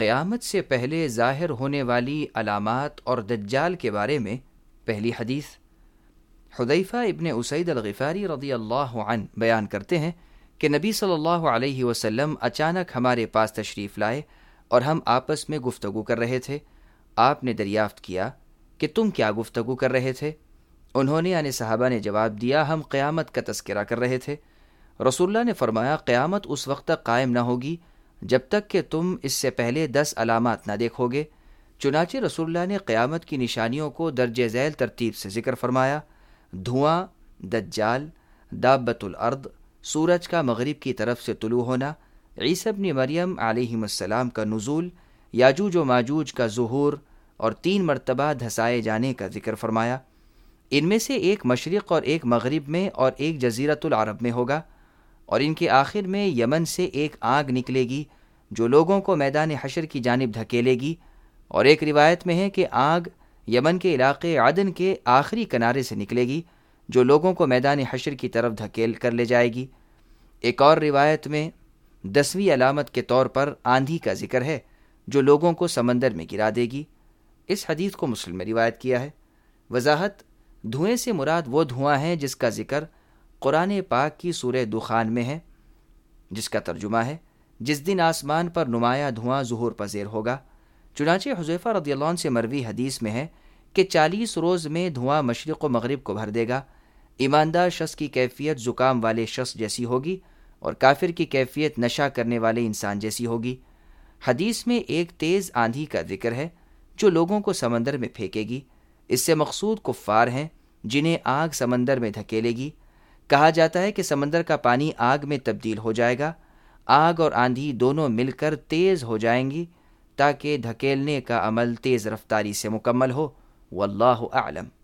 قیامت سے پہلے ظاہر ہونے والی علامات اور دجال کے بارے میں پہلی حدیث۔ حذیفہ ابن اسید الغفاری رضی اللہ عنہ بیان کرتے ہیں کہ نبی صلی اللہ علیہ وسلم اچانک ہمارے پاس تشریف لائے اور ہم آپس میں گفتگو کر رہے تھے۔ آپ نے دریافت کیا کہ تم کیا گفتگو کر رہے تھے؟ انہوں نے یعنی صحابہ نے جواب دیا، ہم قیامت کا تذکرہ کر رہے تھے۔ رسول اللہ نے فرمایا، قیامت اس وقت تک قائم نہ ہوگی جب تک کہ تم اس سے پہلے 10 علامات نہ دیکھو گے۔ چنانچہ رسول اللہ نے قیامت کی نشانیوں کو درج ذیل ترتیب سے ذکر فرمایا: دھواں، دجال، دابۃ الارض، سورج کا مغرب کی طرف سے طلوع ہونا، عیسیٰ ابن مریم علیہ السلام کا نزول، یاجوج و ماجوج کا ظہور اور 3 مرتبہ دھسائے جانے کا ذکر فرمایا۔ ان میں سے ایک مشرق اور ایک مغرب میں اور ایک جزیرۃ العرب میں ہوگا، اور ان کے آخر میں یمن سے ایک آگ نکلے گی جو لوگوں کو میدان حشر کی جانب دھکیلے گی، اور ایک روایت میں ہے کہ آگ یمن کے علاقے عدن کے آخری کنارے سے نکلے گی جو لوگوں کو میدان حشر کی طرف دھکیل کر لے جائے گی۔ ایک اور روایت میں 10ویں علامت کے طور پر آندھی کا ذکر ہے جو لوگوں کو سمندر میں گرا دے گی۔ اس حدیث کو مسلم میں روایت کیا ہے۔ وضاحت: دھوئیں سے مراد وہ دھواں ہے جس کا ذکر قرآن پاک کی سورہ دخان میں ہے، جس کا ترجمہ ہے جس دن آسمان پر نمایاں دھواں ظہور پذیر ہوگا۔ چنانچہ حذیفہ رضی اللہ عنہ سے مروی حدیث میں ہے کہ 40 روز میں دھواں مشرق و مغرب کو بھر دے گا۔ ایماندار شخص کی کیفیت زکام والے شخص جیسی ہوگی اور کافر کی کیفیت نشہ کرنے والے انسان جیسی ہوگی۔ حدیث میں ایک تیز آندھی کا ذکر ہے جو لوگوں کو سمندر میں پھینکے گی۔ اس سے مقصود کفار ہیں جنہیں آگ سمندر میں دھکیلے گی۔ کہا جاتا ہے کہ سمندر کا پانی آگ میں تبدیل ہو جائے گا۔ آگ اور آندھی دونوں مل کر تیز ہو جائیں گی تاکہ دھکیلنے کا عمل تیز رفتاری سے مکمل ہو۔ واللہ اعلم۔